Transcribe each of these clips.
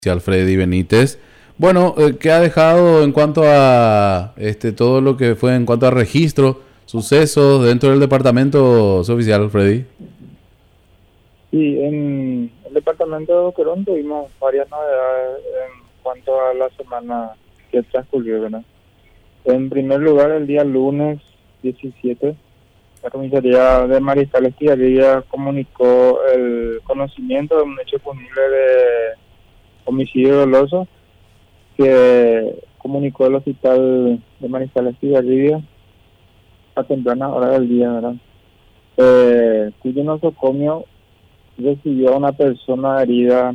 Freddy Benítez. Bueno, ¿qué ha dejado en cuanto a todo lo que fue en cuanto a registro, sucesos dentro del departamento oficial, Freddy? Sí, en el departamento de Boquerón tuvimos varias novedades en cuanto a la semana que transcurrió, ¿verdad? En primer lugar, el día lunes 17, la comisaría de Mariscal Estigarribia comunicó el conocimiento de un hecho punible de homicidio doloso que comunicó el hospital de Mariscal Estigarribia a temprana hora del día, ¿verdad? Cuyo nosocomio recibió a una persona herida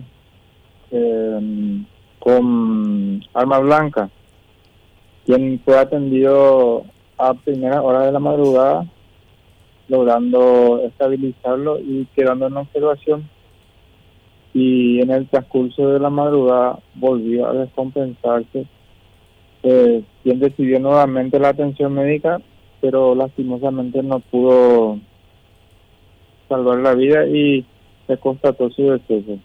con arma blanca, quien fue atendido a primera hora de la madrugada, logrando estabilizarlo y quedando en observación. Y en el transcurso de la madrugada volvió a descompensarse, quien recibió nuevamente la atención médica, pero lastimosamente no pudo salvar la vida y se constató su deceso.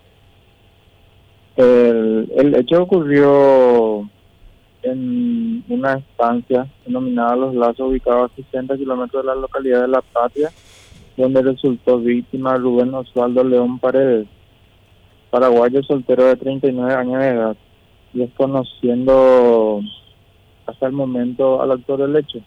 El hecho ocurrió en una estancia denominada Los Lazos, ubicada a 60 kilómetros de la localidad de La Patria, donde resultó víctima Rubén Osvaldo León Paredes, paraguayo soltero de 39 años de edad, desconociendo hasta el momento al autor del hecho.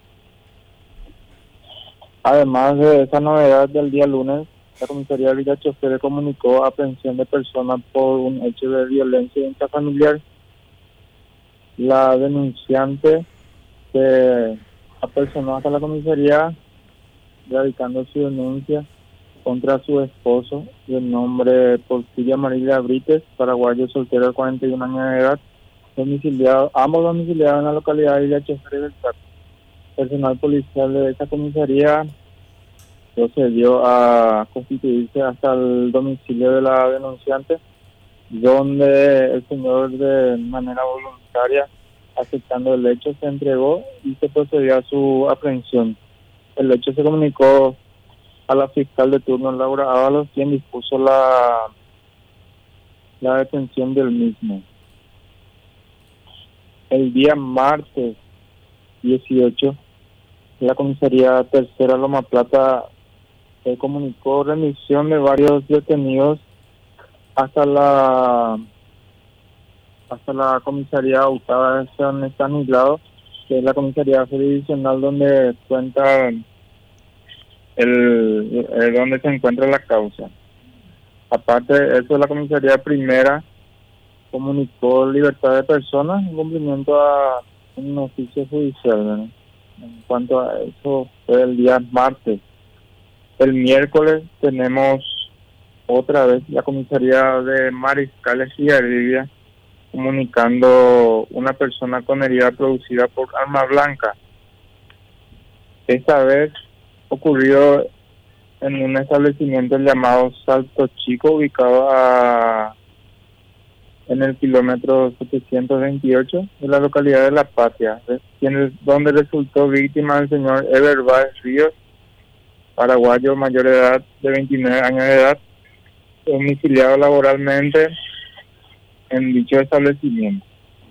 Además de esa novedad del día lunes, la comisaría de Villa Chofere comunicó aprehensión de personas por un hecho de violencia intrafamiliar. La denunciante se apersonó hasta la comisaría radicando su denuncia contra su esposo, de nombre Porfirio Amarilla Brites, paraguayo soltero de 41 años de edad, ambos domiciliados en la localidad de Villa Chofere del Chaco. Personal policial de esta comisaría procedió a constituirse hasta el domicilio de la denunciante, donde el señor, de manera voluntaria, aceptando el hecho, se entregó y se procedió a su aprehensión. El hecho se comunicó a la fiscal de turno, Laura Ábalos, quien dispuso la detención del mismo. El día martes 18, la comisaría tercera Loma Plata comunicó remisión de varios detenidos hasta la comisaría octava de San Estanislao, que es la comisaría jurisdiccional donde cuenta donde se encuentra la causa. Aparte de eso, la comisaría primera comunicó libertad de personas en cumplimiento a un oficio judicial, ¿verdad? En cuanto a eso, fue el día martes. El miércoles tenemos otra vez la comisaría de Mariscal Estigarribia comunicando una persona con herida producida por arma blanca. Esta vez ocurrió en un establecimiento llamado Salto Chico, ubicado en el kilómetro 728 de la localidad de La Patria, donde resultó víctima el señor Eber Báez Ríos, paraguayo mayor de edad, de 29 años de edad, domiciliado laboralmente en dicho establecimiento.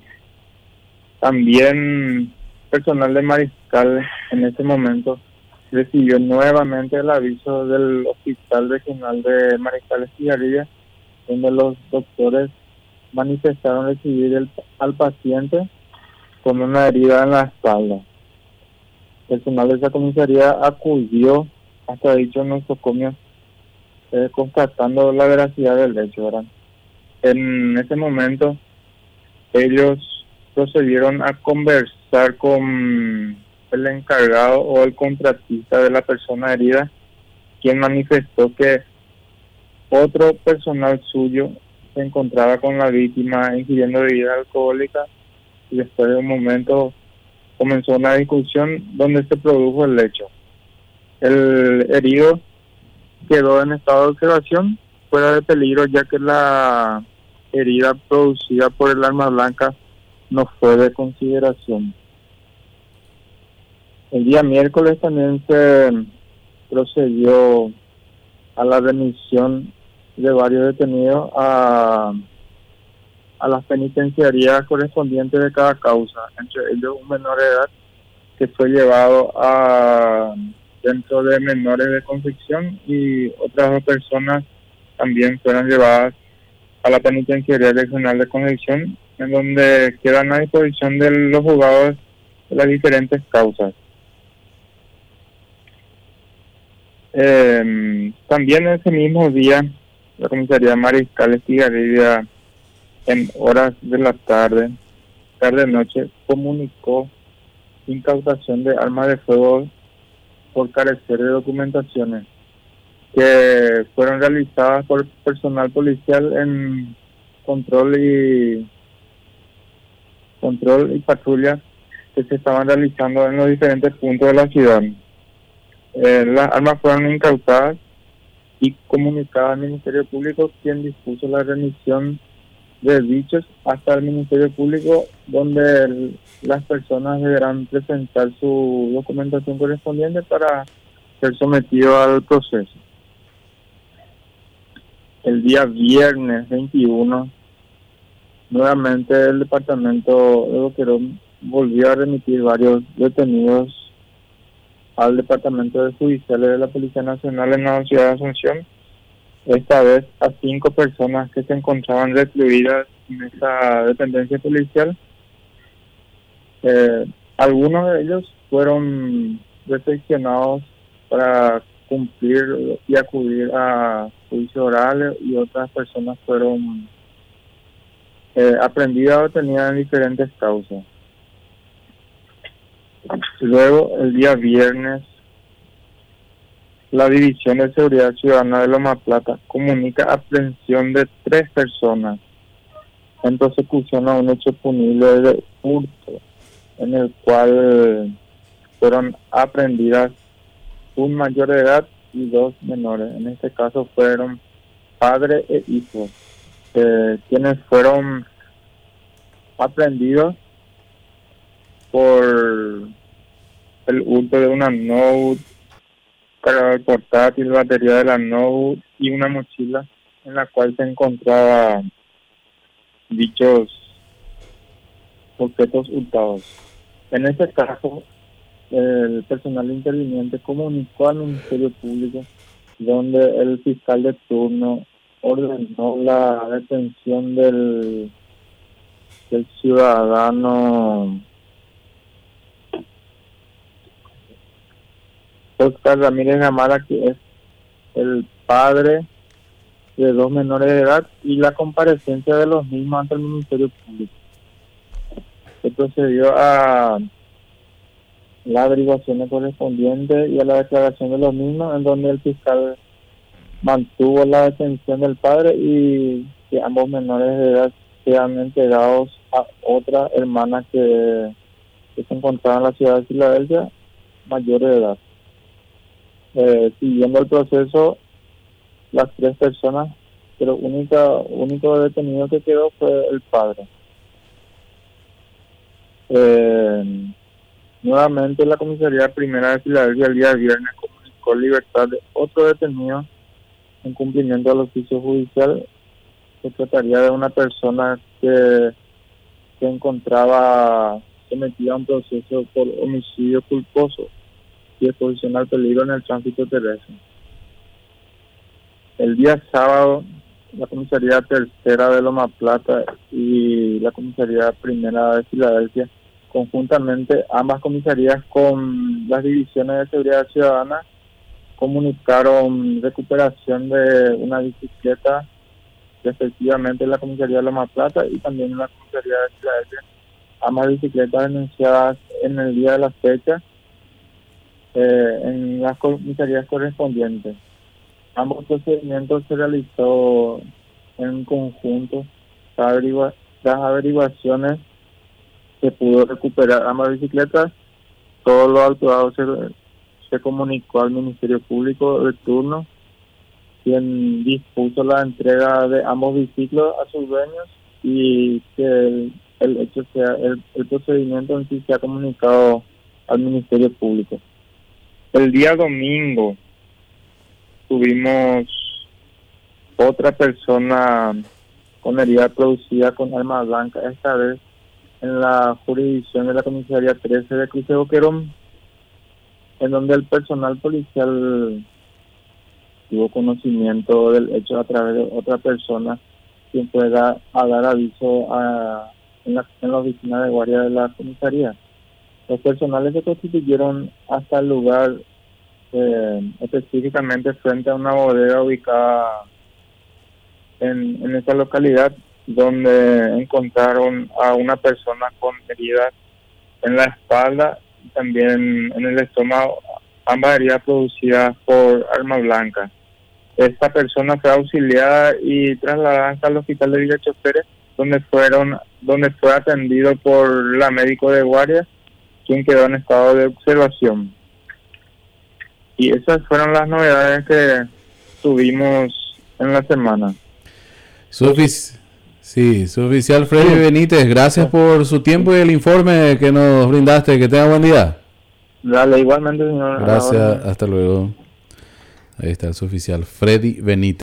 También personal de Mariscal en ese momento recibió nuevamente el aviso del Hospital Regional de Mariscal Estigarribia, donde los doctores manifestaron recibir al paciente con una herida en la espalda. El personal de esa comisaría acudió hasta dicho nosocomio, constatando la veracidad del hecho, ¿verdad? En ese momento, ellos procedieron a conversar con el encargado o el contratista de la persona herida, quien manifestó que otro personal suyo se encontraba con la víctima ingiriendo bebida alcohólica, y después de un momento comenzó una discusión donde se produjo el hecho. El herido quedó en estado de observación, fuera de peligro, ya que la herida producida por el arma blanca no fue de consideración. El día miércoles también se procedió a la remisión de varios detenidos a a las penitenciarías correspondientes de cada causa, entre ellos un menor de edad que fue llevado a centro de menores de Concepción y otras 2 personas también fueron llevadas a la penitenciaría regional de Concepción, en donde quedan a disposición de los juzgados de las diferentes causas. También ese mismo día, la comisaría Mariscal Estigarribia, en horas de la tarde-noche, comunicó incautación de armas de fuego por carecer de documentaciones que fueron realizadas por personal policial en control y patrulla que se estaban realizando en los diferentes puntos de la ciudad. Las armas fueron incautadas y comunicadas al Ministerio Público, quien dispuso la remisión de dichos hasta el Ministerio Público, donde las personas deberán presentar su documentación correspondiente para ser sometido al proceso. El día viernes 21, nuevamente el departamento de Boquerón volvió a remitir varios detenidos al departamento de judiciales de la Policía Nacional en la ciudad de Asunción, esta vez a 5 personas que se encontraban recluidas en esa dependencia policial. Algunos de ellos fueron recepcionados para cumplir y acudir a juicio oral, y otras personas fueron aprehendidas o detenidas en diferentes causas. Luego, el día viernes, la División de Seguridad Ciudadana de Loma Plata comunica aprehensión de 3 personas en persecución a un hecho punible de hurto, en el cual fueron aprehendidas un mayor de edad y 2 menores. En este caso fueron padre e hijo, quienes fueron aprehendidos por el hurto de una notebook, cargador portátil, batería de la notebook y una mochila en la cual se encontraban dichos objetos hurtados. En este caso, el personal interviniente comunicó al Ministerio Público, donde el fiscal de turno ordenó la detención del ciudadano Oscar Ramírez Gamara, que es el padre de 2 menores de edad, y la comparecencia de los mismos ante el Ministerio Público. Se procedió a las averiguaciones correspondientes y a la declaración de los mismos, en donde el fiscal mantuvo la detención del padre y que ambos menores de edad sean entregados a otra hermana que se encontraba en la ciudad de Filadelfia, mayor de edad. Siguiendo el proceso, las 3 personas, pero único detenido que quedó fue el padre. Nuevamente la comisaría primera de Filadelfia el día viernes comunicó libertad de otro detenido en cumplimiento al oficio judicial. Se trataría de una persona que se encontraba sometida a un proceso por homicidio culposo y exposición al peligro en el tránsito terrestre. El día sábado, la comisaría tercera de Loma Plata y la comisaría primera de Filadelfia, conjuntamente ambas comisarías con las divisiones de seguridad ciudadana, comunicaron recuperación de una bicicleta, respectivamente en la comisaría de Loma Plata y también en la comisaría de Filadelfia, ambas bicicletas denunciadas en el día de la fecha en las comisarías correspondientes. Ambos procedimientos se realizó en conjunto. Las averiguaciones se pudo recuperar ambas bicicletas. Todo lo actuado se comunicó al Ministerio Público de turno, quien dispuso la entrega de ambos biciclos a sus dueños, y que el hecho sea el procedimiento en sí se ha comunicado al Ministerio Público. El día domingo tuvimos otra persona con herida producida con arma blanca, esta vez en la jurisdicción de la Comisaría 13 de Cruz de Boquerón, en donde el personal policial tuvo conocimiento del hecho a través de otra persona, quien fue a dar aviso en la oficina de guardia de la comisaría. Los personales se constituyeron hasta el lugar, específicamente frente a una bodega ubicada en esta localidad, donde encontraron a una persona con heridas en la espalda y también en el estómago, ambas heridas producidas por arma blanca. Esta persona fue auxiliada y trasladada hasta el hospital de Villa Choferes, donde fue atendido por la médico de guardia, quien quedó en estado de observación. Y esas fueron las novedades que tuvimos en la semana. Su oficial Freddy Benítez, gracias por su tiempo y el informe que nos brindaste. Que tenga buen día. Dale, igualmente, señor. Gracias, hasta luego. Ahí está el oficial Freddy Benítez.